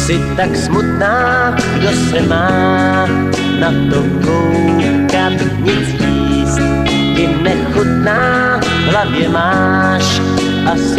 Jsi tak smutná, kdo se má na to koukat, nic jíst i nechutná v hlavě máš asi